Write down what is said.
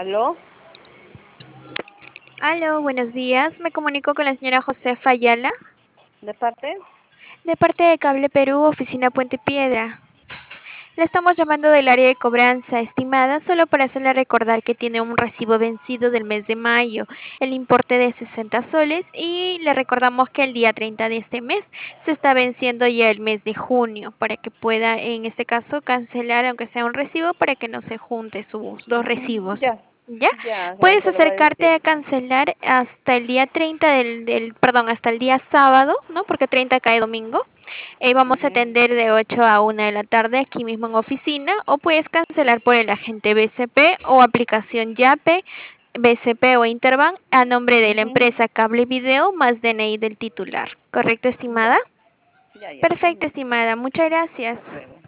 ¿Aló? Aló, buenos días. Me comunico con la señora Josefa Ayala, ¿De parte? de parte de Cable Perú, oficina Puente Piedra. Le estamos llamando del área de cobranza estimada solo para hacerle recordar que tiene un recibo vencido del mes de mayo, el importe de 60 soles, y le recordamos que el día 30 de este mes se está venciendo ya el mes de junio, para que pueda, en este caso, cancelar aunque sea un recibo para que no se junte sus dos recibos. Ya, ¿Ya? ya, Puedes se lo voy a acercarte decir. a cancelar hasta el día 30 perdón, hasta el día sábado, ¿no? Porque 30 cae domingo. Vamos a Ujú. atender de 8 a 1 de la tarde aquí mismo en oficina, o puedes cancelar por el agente BCP o aplicación Yape, BCP o Interbank a nombre de la Ujú. empresa Cable Video más DNI del titular. ¿Correcto, estimada? Ya, ya, ya. Perfecto, estimada. Muchas gracias. Hasta luego.